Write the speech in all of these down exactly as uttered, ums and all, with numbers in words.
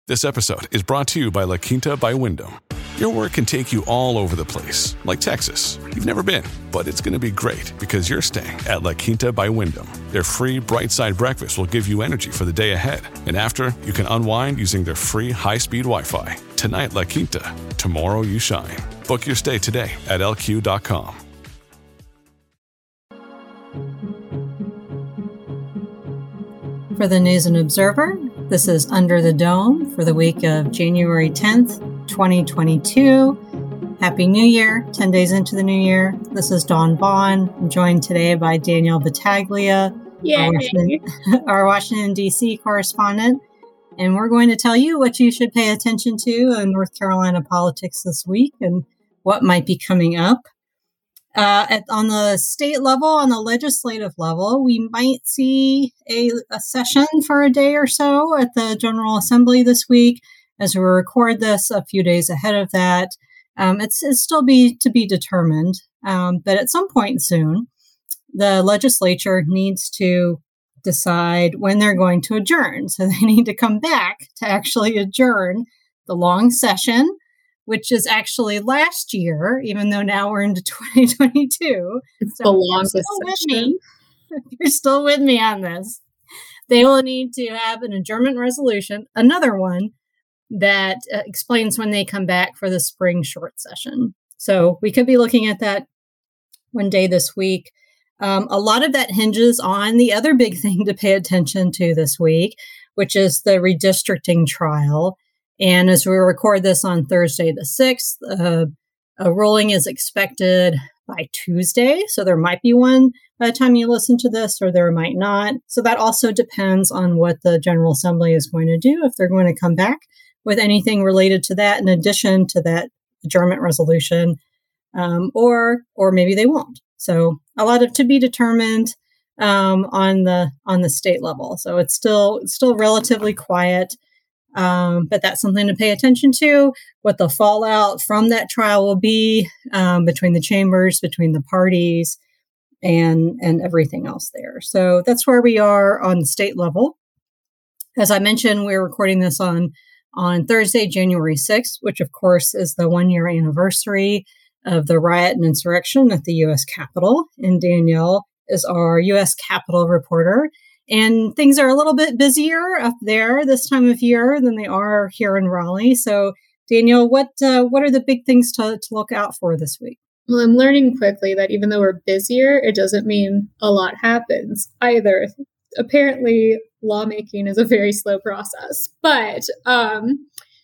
This episode is brought to you by La Quinta by Wyndham. Your work can take you all over the place, like Texas. You've never been, but it's going to be great because you're staying at La Quinta by Wyndham. Their free Bright Side breakfast will give you energy for the day ahead. And after, you can unwind using their free high-speed Wi-Fi. Tonight, La Quinta. Tomorrow, you shine. Book your stay today at L Q dot com. For the News and Observer, this is Under the Dome for the week of January tenth, twenty twenty-two. Happy New Year, ten days into the new year. This is Dawn Vaughn. I'm joined today by Danielle Battaglia, our Washington, our Washington, D C correspondent. And we're going to tell you what you should pay attention to in North Carolina politics this week and what might be coming up. Uh, at, on the state level, on the legislative level, we might see a, a session for a day or so at the General Assembly this week. As we record this a few days ahead of that, um, it's, it's still be to be determined. Um, but at some point soon, the legislature needs to decide when they're going to adjourn. So they need to come back to actually adjourn the long session, which is actually last year, even though now we're into twenty twenty-two. It's so the longest session. You're still with me on this. They will need to have an adjournment resolution, another one that uh, explains when they come back for the spring short session. So we could be looking at that one day this week. Um, a lot of that hinges on the other big thing to pay attention to this week, which is the redistricting trial. And as we record this on Thursday the sixth, uh, a ruling is expected by Tuesday. So there might be one by the time you listen to this, or there might not. So that also depends on what the General Assembly is going to do, if they're going to come back with anything related to that in addition to that adjournment resolution, um, or or maybe they won't. So a lot of to be determined um, on the on the state level. So it's still it's still relatively quiet. Um, but that's something to pay attention to, what the fallout from that trial will be um, between the chambers, between the parties, and and everything else there. So that's where we are on the state level. As I mentioned, we're recording this on, on Thursday, January sixth, which of course is the one-year anniversary of the riot and insurrection at the U S Capitol. And Danielle is our U S Capitol reporter. And things are a little bit busier up there this time of year than they are here in Raleigh. So, Danielle, what uh, what are the big things to, to look out for this week? Well, I'm learning quickly that even though we're busier, it doesn't mean a lot happens either. Apparently, lawmaking is a very slow process. But um,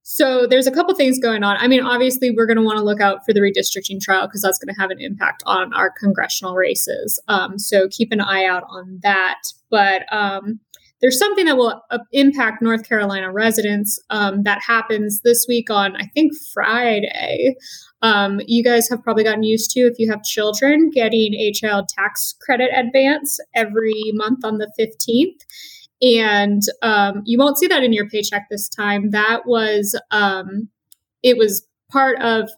so there's a couple things going on. I mean, obviously, we're going to want to look out for the redistricting trial because that's going to have an impact on our congressional races. Um, so keep an eye out on that. But um, there's something that will uh, impact North Carolina residents um, that happens this week on, I think, Friday. Um, you guys have probably gotten used to, if you have children, getting a child tax credit advance every month on the fifteenth. And um, you won't see that in your paycheck this time. That was, um, it was part of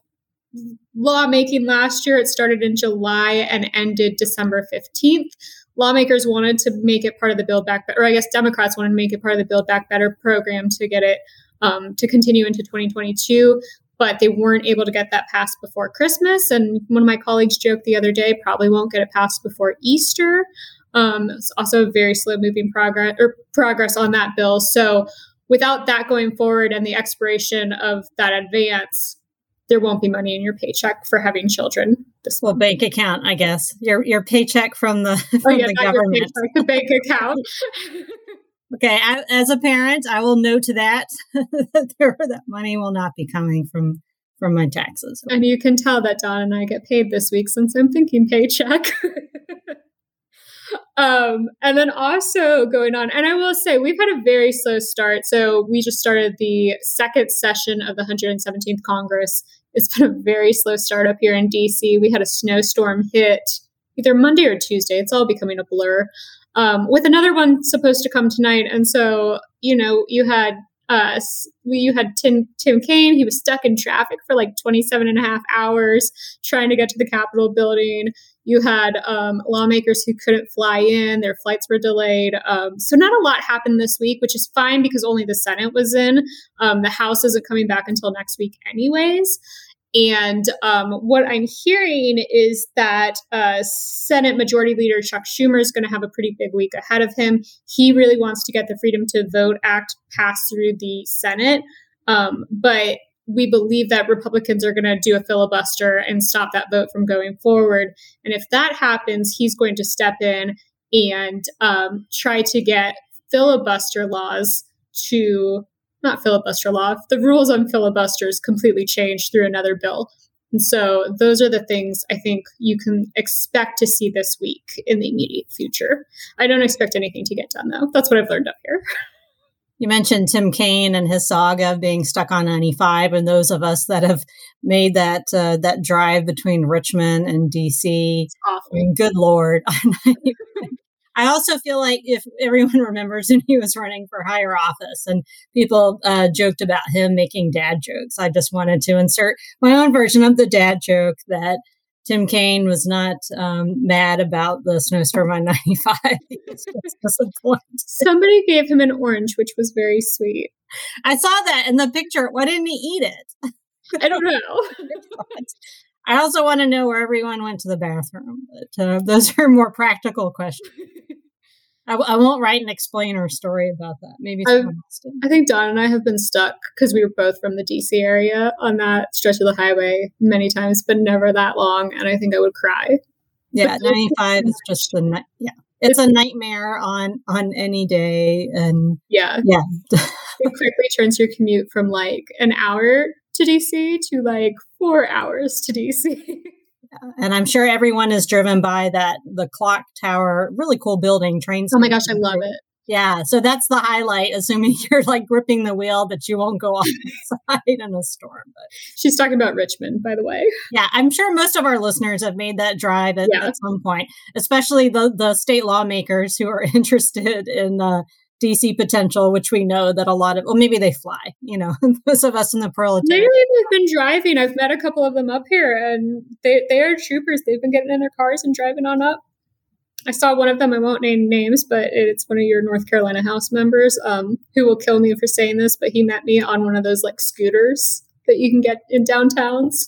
lawmaking last year. It started in July and ended December fifteenth. Lawmakers wanted to make it part of the Build Back Better, or I guess Democrats wanted to make it part of the Build Back Better program to get it um, to continue into twenty twenty-two, but they weren't able to get that passed before Christmas. And one of my colleagues joked the other day, probably won't get it passed before Easter. Um, it's also very slow moving progress or progress on that bill. So without that going forward and the expiration of that advance, there won't be money in your paycheck for having children. This well, bank account, I guess. Your your paycheck from the from oh, yeah, the government. Paycheck, the bank account. Okay, I, as a parent, I will note that that there, that money will not be coming from from my taxes. And you can tell that Dawn and I get paid this week since I'm thinking paycheck. Um, and then also going on, and I will say we've had a very slow start. So we just started the second session of the one hundred seventeenth Congress. It's been a very slow start up here in D C. We had a snowstorm hit either Monday or Tuesday. It's all becoming a blur. Um, with another one supposed to come tonight. And so, you know, you had uh, we, you had Tim, Tim Kaine. He was stuck in traffic for like twenty-seven and a half hours trying to get to the Capitol building. You had um, lawmakers who couldn't fly in. Their flights were delayed. Um, so not a lot happened this week, which is fine because only the Senate was in. Um, the House isn't coming back until next week anyways. And um, what I'm hearing is that uh, Senate Majority Leader Chuck Schumer is going to have a pretty big week ahead of him. He really wants to get the Freedom to Vote Act passed through the Senate. Um, but we believe that Republicans are going to do a filibuster and stop that vote from going forward. And if that happens, he's going to step in and um, try to get filibuster laws to, not filibuster law, the rules on filibusters completely changed through another bill. And so those are the things I think you can expect to see this week in the immediate future. I don't expect anything to get done, though. That's what I've learned up here. You mentioned Tim Kaine and his saga of being stuck on ninety-five, and those of us that have made that uh, that drive between Richmond and D C. It's awful. I mean, good Lord. I also feel like if everyone remembers when he was running for higher office and people uh, joked about him making dad jokes, I just wanted to insert my own version of the dad joke that Tim Kaine was not um, mad about the snowstorm on ninety-five. He was just disappointed. Somebody gave him an orange, which was very sweet. I saw that in the picture. Why didn't he eat it? I don't know. I also want to know where everyone went to the bathroom. But uh, those are more practical questions. I, I won't write an explainer story about that. Maybe someone else did. I think Dawn and I have been stuck because we were both from the D C area on that stretch of the highway many times, but never that long. And I think I would cry. Yeah, ninety-five is just a night. Yeah, it's a nightmare on on any day. And yeah, yeah, it quickly turns your commute from like an hour to D C to like four hours to D C. And I'm sure everyone is driven by that, the clock tower, really cool building, train station. Oh my gosh, I love it. Yeah, so that's the highlight, assuming you're like gripping the wheel that you won't go off the side in a storm. But she's talking about Richmond, by the way. Yeah, I'm sure most of our listeners have made that drive at, yeah. at some point, especially the, the state lawmakers who are interested in uh, D C potential, which we know that a lot of, well, maybe they fly, you know, those of us in the proletariat. Maybe they've been driving. I've met a couple of them up here and they, they are troopers. They've been getting in their cars and driving on up. I saw one of them, I won't name names, but it's one of your North Carolina House members um, who will kill me for saying this, but he met me on one of those like scooters that you can get in downtowns.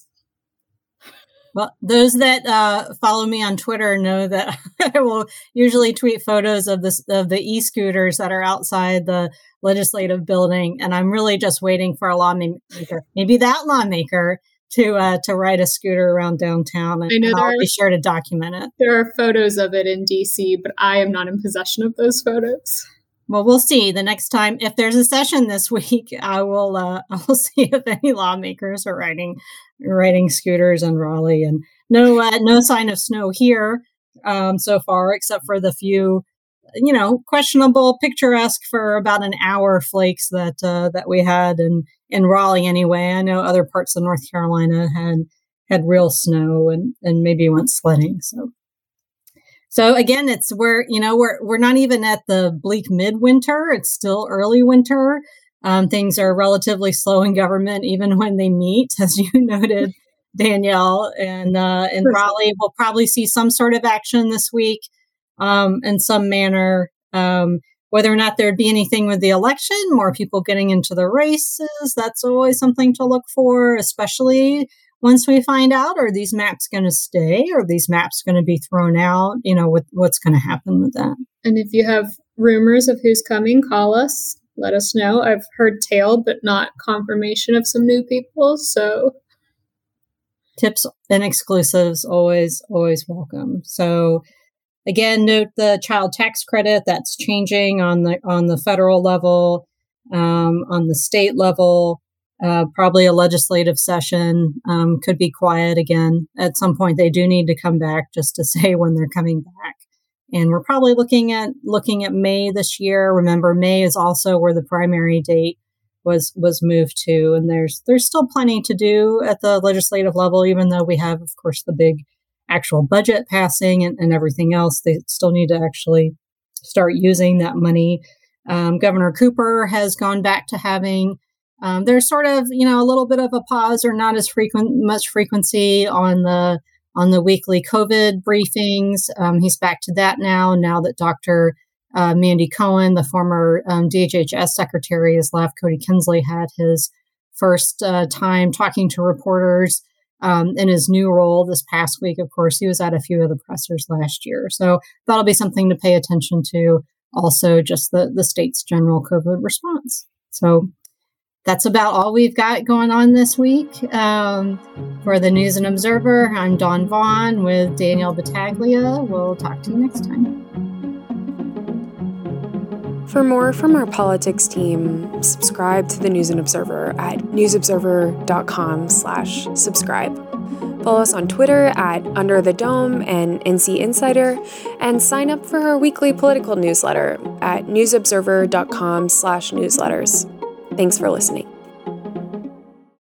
Well, those that uh, follow me on Twitter know that I will usually tweet photos of this of the e-scooters that are outside the legislative building, and I'm really just waiting for a lawmaker, maybe that lawmaker, to uh, to ride a scooter around downtown, and, I know and I'll are, be sure to document it. There are photos of it in D C, but I am not in possession of those photos. Well, we'll see the next time. If there's a session this week, I will uh, I will see if any lawmakers are riding riding scooters in Raleigh. And no uh, no sign of snow here um, so far, except for the few, you know, questionable, picturesque for about an hour flakes that uh, that we had in in Raleigh. Anyway, I know other parts of North Carolina had had real snow and and maybe went sledding. So. So again, it's we're you know we're we're not even at the bleak midwinter. It's still early winter. Um, things are relatively slow in government, even when they meet, as you noted, Danielle. And uh, in Raleigh, we'll probably see some sort of action this week, um, in some manner. Um, whether or not there'd be anything with the election, more people getting into the races, that's always something to look for, especially once we find out, are these maps going to stay? Or are these maps going to be thrown out? You know, what, what's going to happen with that? And if you have rumors of who's coming, call us. Let us know. I've heard tale, but not confirmation of some new people. So tips and exclusives, always, always welcome. So again, note the child tax credit that's changing on the on the federal level, um, on the state level. Uh, probably a legislative session, um, could be quiet again. At some point, they do need to come back just to say when they're coming back. And we're probably looking at looking at May this year. Remember, May is also where the primary date was was moved to. And there's there's still plenty to do at the legislative level, even though we have, of course, the big actual budget passing and, and everything else. They still need to actually start using that money. Um, Governor Cooper has gone back to having, um, there's sort of, you know, a little bit of a pause or not as frequent, much frequency on the on the weekly COVID briefings. Um, he's back to that now, now that Doctor Uh, Mandy Cohen, the former um, D H H S secretary, has left. Cody Kinsley had his first uh, time talking to reporters um, in his new role this past week. Of course, he was at a few of the pressers last year. So that'll be something to pay attention to. Also, just the, the state's general COVID response. So that's about all we've got going on this week. Um, for the News and Observer, I'm Dawn Vaughn with Danielle Battaglia. We'll talk to you next time. For more from our politics team, subscribe to the News and Observer at newsobserver.com slash subscribe. Follow us on Twitter at Under the Dome and N C Insider, and sign up for our weekly political newsletter at newsobserver.com slash newsletters. Thanks for listening.